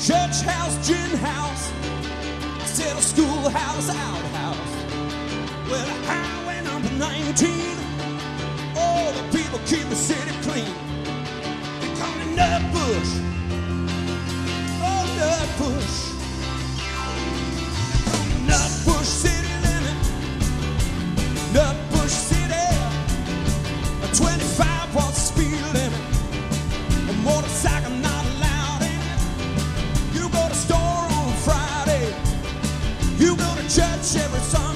church house, gin house, said a schoolhouse, outhouse. Well, the highway number 19, all the people keep the city clean. They call it Nutbush, oh Nutbush. Nutbush city limit, Nutbush city. 25 was the speed limit. A motorcycle not allowed in it. You go to store on Friday, you go to church every Sunday.